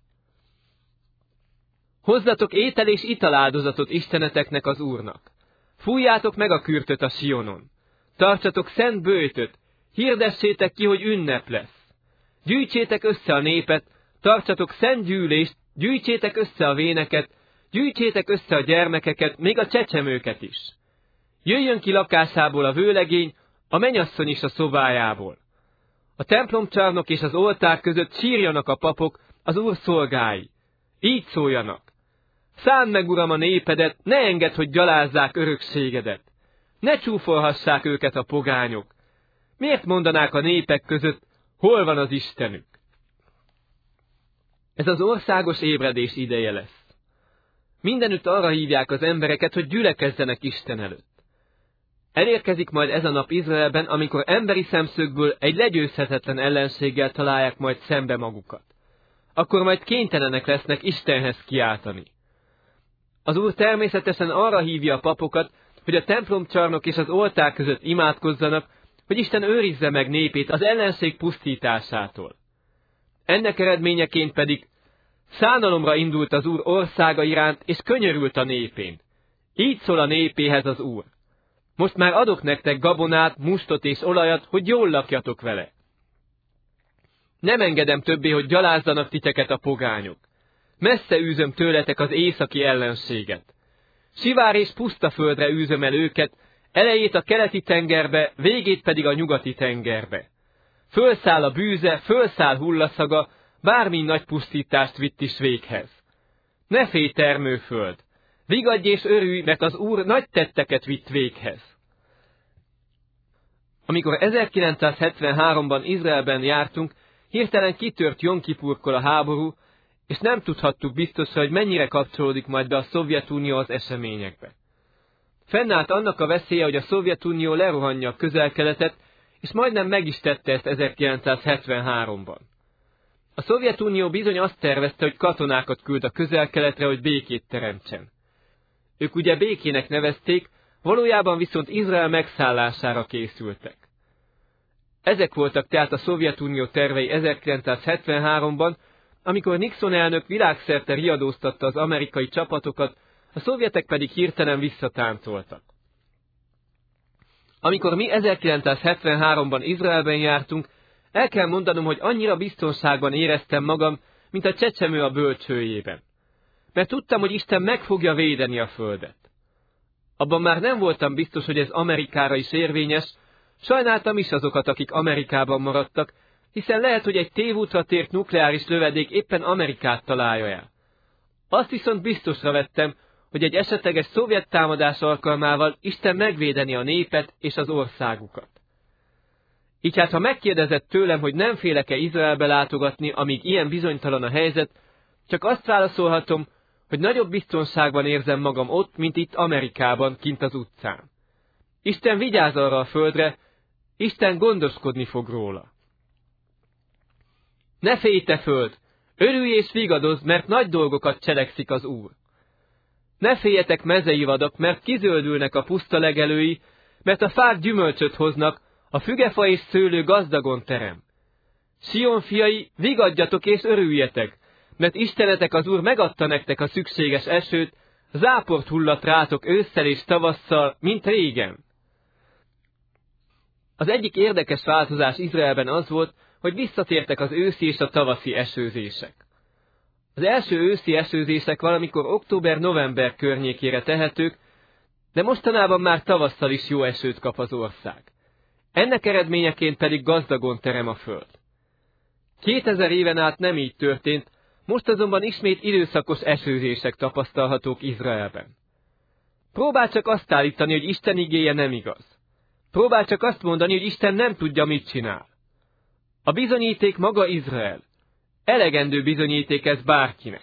Hozzatok étel és italáldozatot Isteneteknek, az Úrnak. Fújjátok meg a kürtöt a Sionon. Tartsatok szent böjtöt, hirdessétek ki, hogy ünnep lesz. Gyűjtsétek össze a népet, tartsatok szent gyűlést, gyűjtsétek össze a véneket, gyűjtsétek össze a gyermekeket, még a csecsemőket is. Jöjjön ki lakásából a vőlegény, a mennyasszony is a szobájából. A templomcsarnok és az oltár között sírjanak a papok, az Úr szolgái. Így szóljanak. Szánd meg, Uram, a népedet, ne engedd, hogy gyalázzák örökségedet. Ne csúfolhassák őket a pogányok. Miért mondanák a népek között, hol van az Istenük? Ez az országos ébredés ideje lesz. Mindenütt arra hívják az embereket, hogy gyülekezzenek Isten előtt. Elérkezik majd ez a nap Izraelben, amikor emberi szemszögből egy legyőzhetetlen ellenséggel találják majd szembe magukat. Akkor majd kénytelenek lesznek Istenhez kiáltani. Az Úr természetesen arra hívja a papokat, hogy a templomcsarnok és az oltár között imádkozzanak, hogy Isten őrizze meg népét az ellenség pusztításától. Ennek eredményeként pedig szánalomra indult az Úr országa iránt, és könyörült a népén. Így szól a népéhez az Úr. Most már adok nektek gabonát, mustot és olajat, hogy jól lakjatok vele. Nem engedem többé, hogy gyalázzanak titeket a pogányok. Messze űzöm tőletek az északi ellenséget. Sivár és puszta földre űzöm el őket, elejét a keleti tengerbe, végét pedig a nyugati tengerbe. Fölszáll a bűze, fölszáll hullaszaga, bármi nagy pusztítást vitt is véghez. Ne félj, termőföld! Vigadj és örülj, mert az Úr nagy tetteket vitt véghez. Amikor ezerkilencszázhetvenháromban Izraelben jártunk, hirtelen kitört Jom Kipurkor a háború, és nem tudhattuk biztosra, hogy mennyire kapcsolódik majd be a Szovjetunió az eseményekbe. Fennállt annak a veszélye, hogy a Szovjetunió lerohanja a Közel-Keletet, és majdnem meg is tette ezt ezerkilencszázhetvenháromban. A Szovjetunió bizony azt tervezte, hogy katonákat küld a Közel-Keletre, hogy békét teremtsen. Ők ugye békének nevezték, valójában viszont Izrael megszállására készültek. Ezek voltak tehát a Szovjetunió tervei ezerkilencszázhetvenháromban, amikor Nixon elnök világszerte riadóztatta az amerikai csapatokat, a szovjetek pedig hirtelen visszatáncoltak. Amikor mi ezerkilencszázhetvenháromban Izraelben jártunk, el kell mondanom, hogy annyira biztonságban éreztem magam, mint a csecsemő a bölcsőjében. Mert tudtam, hogy Isten meg fogja védeni a földet. Abban már nem voltam biztos, hogy ez Amerikára is érvényes, sajnáltam is azokat, akik Amerikában maradtak, hiszen lehet, hogy egy tévútra tért nukleáris lövedék éppen Amerikát találja el. Azt viszont biztosra vettem, hogy egy esetleges szovjet támadás alkalmával Isten megvédeni a népet és az országukat. Így hát, ha megkérdezett tőlem, hogy nem félek-e Izraelbe látogatni, amíg ilyen bizonytalan a helyzet, csak azt válaszolhatom, hogy nagyobb biztonságban érzem magam ott, mint itt Amerikában, kint az utcán. Isten vigyáz arra a földre, Isten gondoskodni fog róla. Ne félj, te föld! Örülj és vigadozz, mert nagy dolgokat cselekszik az Úr. Ne féljetek, mezei vadak, mert kizöldülnek a puszta legelői, mert a fák gyümölcsöt hoznak, a fügefa és szőlő gazdagon terem. Sion fiai, vigadjatok és örüljetek, mert Istenetek az Úr megadta nektek a szükséges esőt, záport hullat rátok ősszel és tavasszal, mint régen. Az egyik érdekes változás Izraelben az volt, hogy visszatértek az őszi és a tavaszi esőzések. Az első őszi esőzések valamikor október-november környékére tehetők, de mostanában már tavasszal is jó esőt kap az ország. Ennek eredményeként pedig gazdagon terem a föld. Kétezer éven át nem így történt, most azonban ismét időszakos esőzések tapasztalhatók Izraelben. Próbál csak azt állítani, hogy Isten igéje nem igaz. Próbál csak azt mondani, hogy Isten nem tudja, mit csinál. A bizonyíték maga Izrael. Elegendő bizonyíték ez bárkinek.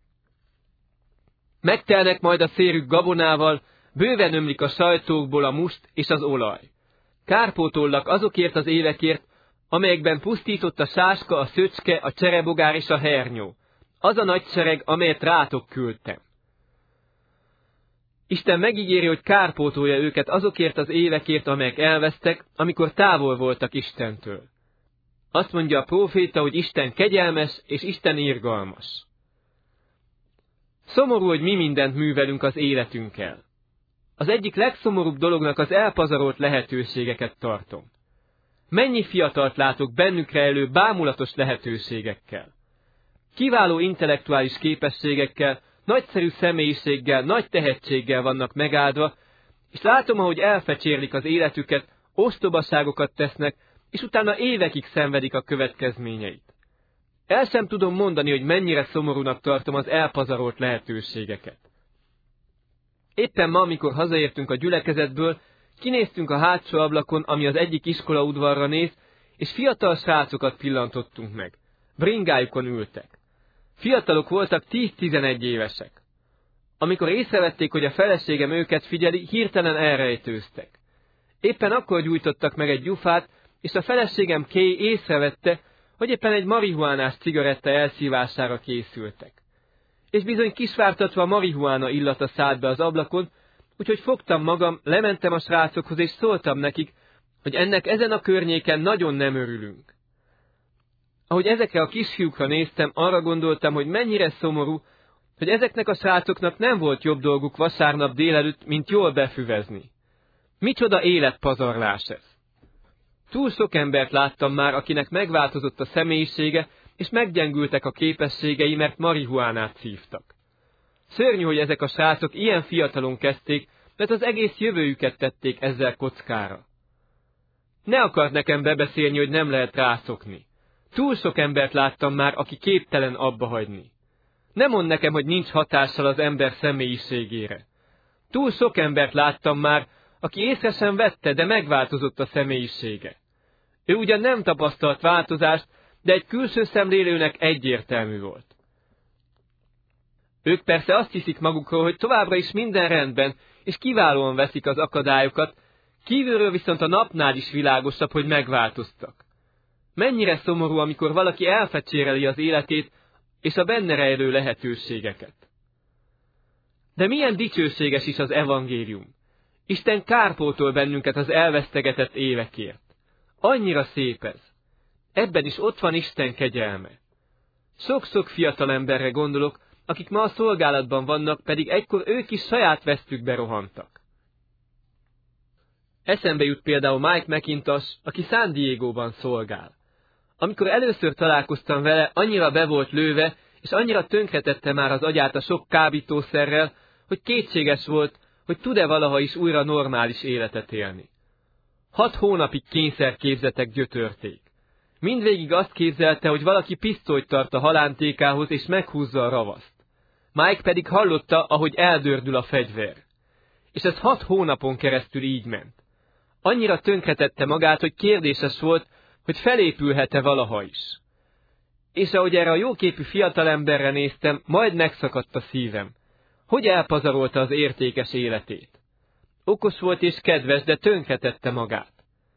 Megtelnek majd a szérük gabonával, bőven ömlik a sajtókból a must és az olaj. Kárpótollak azokért az évekért, amelyekben pusztított a sáska, a szöcske, a cserebogár és a hernyó. Az a nagy sereg, amelyet rátok küldtem. Isten megígéri, hogy kárpótolja őket azokért az évekért, amelyek elvesztek, amikor távol voltak Istentől. Azt mondja a próféta, hogy Isten kegyelmes és Isten irgalmas. Szomorú, hogy mi mindent művelünk az életünkkel. Az egyik legszomorúbb dolognak az elpazarolt lehetőségeket tartom. Mennyi fiatalt látok bennük rejlő bámulatos lehetőségekkel. Kiváló intellektuális képességekkel, nagyszerű személyiséggel, nagy tehetséggel vannak megáldva, És látom, ahogy elfecsérlik az életüket, ostobaságokat tesznek, és utána évekig szenvedik a következményeit. El sem tudom mondani, hogy mennyire szomorúnak tartom az elpazarolt lehetőségeket. Éppen ma, amikor hazaértünk a gyülekezetből, kinéztünk a hátsó ablakon, ami az egyik iskola udvarra néz, és fiatal srácokat pillantottunk meg. Bringájukon ültek. Fiatalok voltak tíz-tizenegy évesek. Amikor észrevették, hogy a feleségem őket figyeli, hirtelen elrejtőztek. Éppen akkor gyújtottak meg egy gyufát, és a feleségem Kay észrevette, hogy éppen egy marihuánás cigaretta elszívására készültek. És bizony kisvártatva marihuána illata szállt be az ablakon, úgyhogy fogtam magam, lementem a srácokhoz, és szóltam nekik, hogy ennek ezen a környéken nagyon nem örülünk. Ahogy ezekre a kisfiúkra néztem, arra gondoltam, hogy mennyire szomorú, hogy ezeknek a srácoknak nem volt jobb dolguk vasárnap délelőtt, mint jól befüvezni. Micsoda életpazarlás ez! Túl sok embert láttam már, akinek megváltozott a személyisége, és meggyengültek a képességei, mert marihuánát szívtak. Szörnyű, hogy ezek a srácok ilyen fiatalon kezdték, mert az egész jövőjüket tették ezzel kockára. Ne akard nekem bebeszélni, hogy nem lehet rászokni. Túl sok embert láttam már, aki képtelen abba hagyni. Ne mondd nekem, hogy nincs hatással az ember személyiségére. Túl sok embert láttam már, aki észre sem vette, de megváltozott a személyisége. Ő ugyan nem tapasztalt változást, de egy külső szemlélőnek egyértelmű volt. Ők persze azt hiszik magukról, hogy továbbra is minden rendben, és kiválóan veszik az akadályokat, kívülről viszont a napnál is világosabb, hogy megváltoztak. Mennyire szomorú, amikor valaki elfecséreli az életét, és a benne rejlő lehetőségeket. De milyen dicsőséges is az evangélium. Isten kárpótol bennünket az elvesztegetett évekért. Annyira szép ez. Ebben is ott van Isten kegyelme. Sok-sok fiatal emberre gondolok, akik ma a szolgálatban vannak, pedig egykor ők is saját vesztükbe rohantak. Eszembe jut például Mike McIntosh, aki San Diegóban szolgál. Amikor először találkoztam vele, annyira be volt lőve, és annyira tönkretette már az agyát a sok kábítószerrel, hogy kétséges volt, hogy tud-e valaha is újra normális életet élni. Hat hónapig kényszerképzetek gyötörték. Mindvégig azt képzelte, hogy valaki pisztolyt tart a halántékához, és meghúzza a ravaszt. Mike pedig hallotta, ahogy eldördül a fegyver. És ez hat hónapon keresztül így ment. Annyira tönkretette magát, hogy kérdéses volt, hogy felépülhet-e valaha is. És ahogy erre a jóképű fiatalemberre néztem, majd megszakadt a szívem. Hogy elpazarolta az értékes életét. Okos volt és kedves, de tönkretette magát.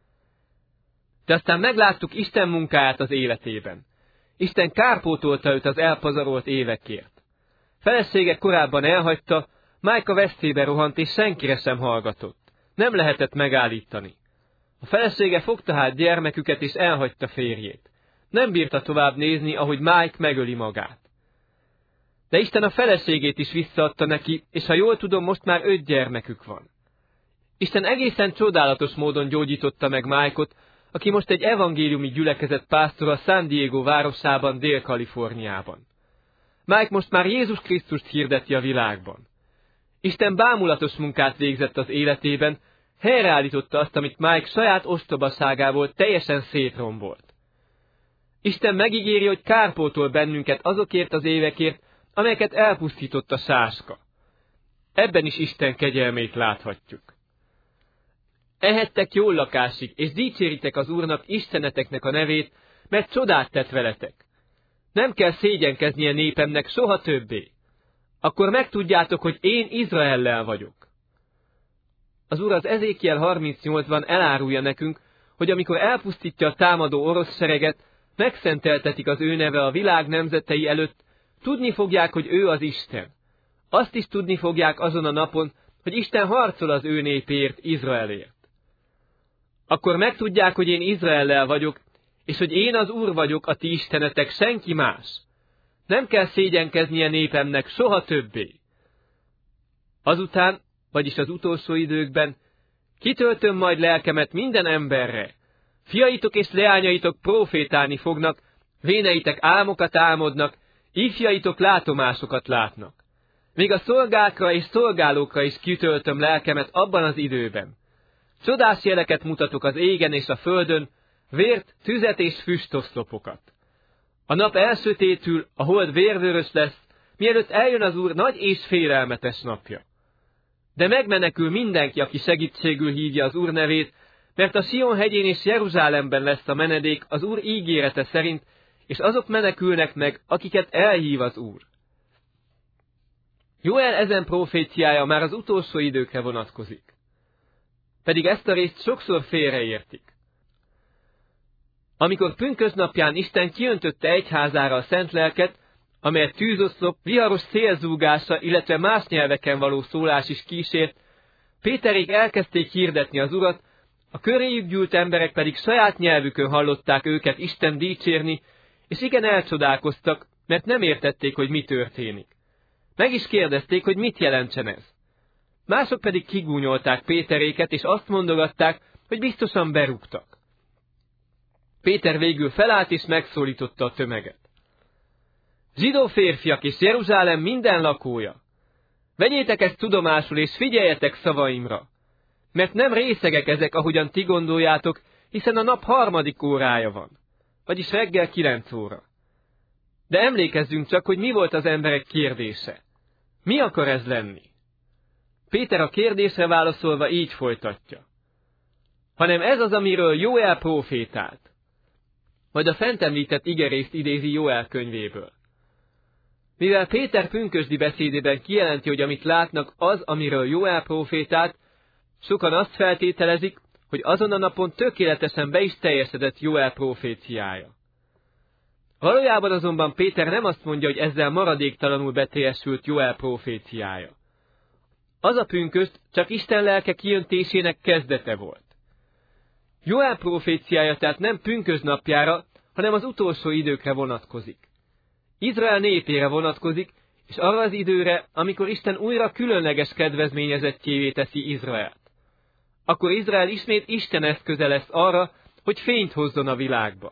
De aztán megláttuk Isten munkáját az életében. Isten kárpótolta őt az elpazarolt évekért. Felesége korábban elhagyta, Mike a veszélybe rohant, és senkire sem hallgatott. Nem lehetett megállítani. A felesége fogta hát gyermeküket, és elhagyta férjét. Nem bírta tovább nézni, ahogy Mike megöli magát. De Isten a feleségét is visszaadta neki, és ha jól tudom, most már öt gyermekük van. Isten egészen csodálatos módon gyógyította meg Mike-ot, aki most egy evangéliumi gyülekezet pásztora San Diego városában, Dél-Kaliforniában. Mike most már Jézus Krisztust hirdeti a világban. Isten bámulatos munkát végzett az életében, helyreállította azt, amit Mike saját ostobaságából teljesen szétrombolt. Isten megígéri, hogy kárpótol bennünket azokért az évekért, amelyeket elpusztított a sáska. Ebben is Isten kegyelmét láthatjuk. Ehettek jól lakásig, és dicséritek az Úrnak, Isteneteknek a nevét, mert csodát tett veletek. Nem kell szégyenkeznie népemnek soha többé. Akkor megtudjátok, hogy én Izraellel vagyok. Az Úr az Ezékiel harmincnyolcban elárulja nekünk, hogy amikor elpusztítja a támadó orosz sereget, megszenteltetik az ő neve a világ nemzetei előtt, tudni fogják, hogy ő az Isten. Azt is tudni fogják azon a napon, hogy Isten harcol az ő népért, Izraelért. Akkor megtudják, hogy én Izraellel vagyok, és hogy én az Úr vagyok, a ti istenetek, senki más. Nem kell szégyenkeznie népemnek soha többé. Azután, vagyis az utolsó időkben, kitöltöm majd lelkemet minden emberre. Fiaitok és leányaitok prófétálni fognak, véneitek álmokat álmodnak, ifjaitok látomásokat látnak. Még a szolgákra és szolgálókra is kitöltöm lelkemet abban az időben. Csodás jeleket mutatok az égen és a földön, vért, tüzet és füstoszlopokat. A nap elsötétül, a hold vérvörös lesz, mielőtt eljön az Úr nagy és félelmetes napja. De megmenekül mindenki, aki segítségül hívja az Úr nevét, mert a Sion hegyén és Jeruzsálemben lesz a menedék az Úr ígérete szerint, és azok menekülnek meg, akiket elhív az Úr. Jóel ezen proféciája már az utolsó időkre vonatkozik. Pedig ezt a részt sokszor félreértik. Amikor pünkösdnapján Isten kiöntötte egyházára a szent lelket, amelyet tűzoszlop, viharos szélzúgása, illetve más nyelveken való szólás is kísért, Péterék elkezdték hirdetni az Urat, a köréjük gyűlt emberek pedig saját nyelvükön hallották őket Isten dicsérni, és igen elcsodálkoztak, mert nem értették, hogy mi történik. Meg is kérdezték, hogy mit jelentsen ez. Mások pedig kigúnyolták Péteréket, és azt mondogatták, hogy biztosan berúgtak. Péter végül felállt, és megszólította a tömeget. Zsidó férfiak és Jeruzsálem minden lakója! Vegyétek ezt tudomásul, és figyeljetek szavaimra! Mert nem részegek ezek, ahogyan ti gondoljátok, hiszen a nap harmadik órája van, vagyis reggel kilenc óra. De emlékezzünk csak, hogy mi volt az emberek kérdése. Mi akar ez lenni? Péter a kérdésre válaszolva így folytatja. Hanem ez az, amiről Jóel prófétált. Majd a fent említett igerészt idézi Jóel könyvéből. Mivel Péter pünkösdi beszédében kijelenti, hogy amit látnak az, amiről Jóel prófétált, sokan azt feltételezik, hogy azon a napon tökéletesen be is teljesedett Jóel próféciája. Valójában azonban Péter nem azt mondja, hogy ezzel maradéktalanul beteljesült Jóel próféciája. Az a pünkösd csak Isten lelke kijöntésének kezdete volt. Jóel próféciája tehát nem pünkösd napjára, hanem az utolsó időkre vonatkozik. Izrael népére vonatkozik, és arra az időre, amikor Isten újra különleges kedvezményezettjévé teszi Izraelt. Akkor Izrael ismét Isten eszköze lesz arra, hogy fényt hozzon a világba.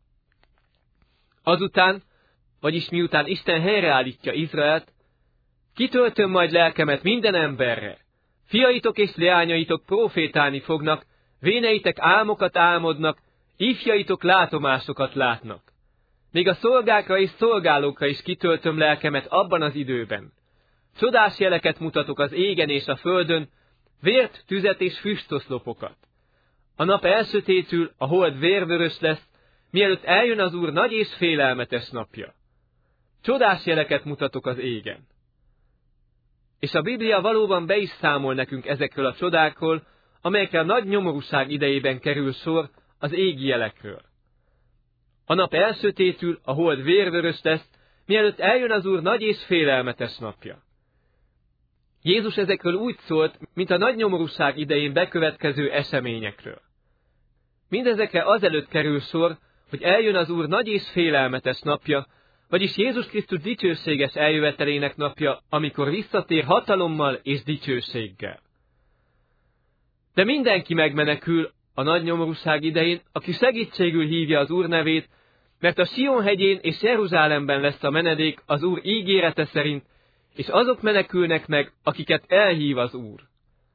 Azután, vagyis miután Isten helyreállítja Izraelt, kitöltöm majd lelkemet minden emberre. Fiaitok és leányaitok prófétálni fognak, véneitek álmokat álmodnak, ifjaitok látomásokat látnak. Még a szolgákra és szolgálókra is kitöltöm lelkemet abban az időben. Csodás jeleket mutatok az égen és a földön, vért, tüzet és füstoszlopokat. A nap elsötétül, a hold vérvörös lesz, mielőtt eljön az Úr nagy és félelmetes napja. Csodás jeleket mutatok az égen. És a Biblia valóban be is számol nekünk ezekről a csodákról, amelyekre a nagy nyomorúság idejében kerül sor, az égi jelekről. A nap elsötétül, a hold vérvörös lesz, mielőtt eljön az Úr nagy és félelmetes napja. Jézus ezekről úgy szólt, mint a nagy nyomorúság idején bekövetkező eseményekről. Mindezekre azelőtt kerül sor, hogy eljön az Úr nagy és félelmetes napja, vagyis Jézus Krisztus dicsőséges eljövetelének napja, amikor visszatér hatalommal és dicsőséggel. De mindenki megmenekül a nagy nyomorúság idején, aki segítségül hívja az Úr nevét, mert a Sion hegyén és Jeruzsálemben lesz a menedék az Úr ígérete szerint, és azok menekülnek meg, akiket elhív az Úr.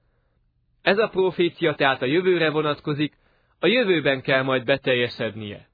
Ez a profécia tehát a jövőre vonatkozik, a jövőben kell majd beteljesednie.